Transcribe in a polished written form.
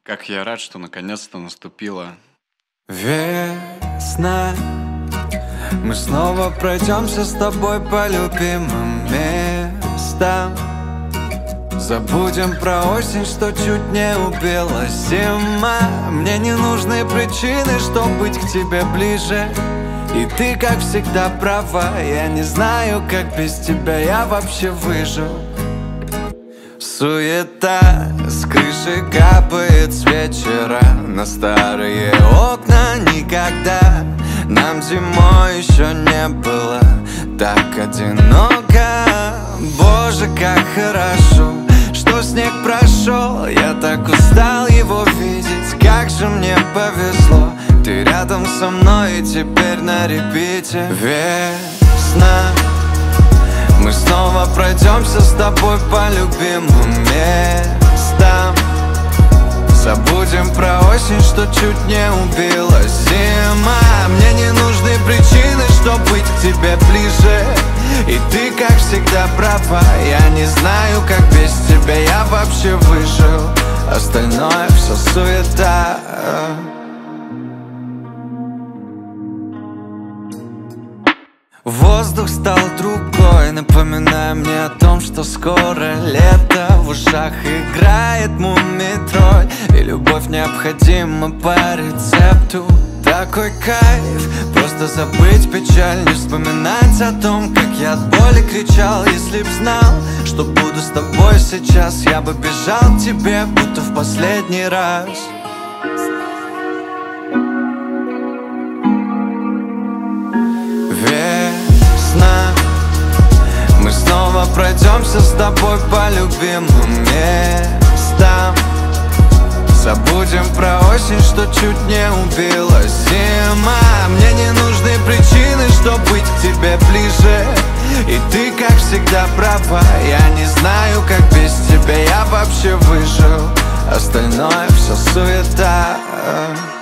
Как я рад, что наконец-то наступила весна. Мы снова пройдемся с тобой по любимым местам. Забудем про осень, что чуть не убила зима. Мне не нужны причины, чтобы быть к тебе ближе. И ты, как всегда, права. Я не знаю, как без тебя я вообще выжил. Суета с крыши капает с вечера на старые окна. Никогда нам зимой еще не было так одиноко. Боже, как хорошо, что снег прошел. Я так устал его видеть, как же мне повезло. Ты рядом со мной и теперь на репите. Весна. Мы снова пройдемся с тобой по любимым местам. Забудем про осень, что чуть не убила зима. Мне не нужны причины, чтобы быть к тебе ближе. И ты, как всегда, права. Я не знаю, как без тебя я вообще выжил. Остальное все суета. Воздух стал другой, напоминая мне о том, что скоро лето. В ушах играет мумий-тролль, и любовь необходима по рецепту. Такой кайф, просто забыть печаль, не вспоминать о том, как я от боли кричал. Если б знал, что буду с тобой сейчас, я бы бежал к тебе, будто в последний раз. Мы снова пройдемся с тобой по любимым местам. Забудем про осень, что чуть не убила зима. Мне не нужны причины, чтобы быть к тебе ближе. И ты, как всегда, права. Я не знаю, как без тебя я вообще выжил. Остальное все суета.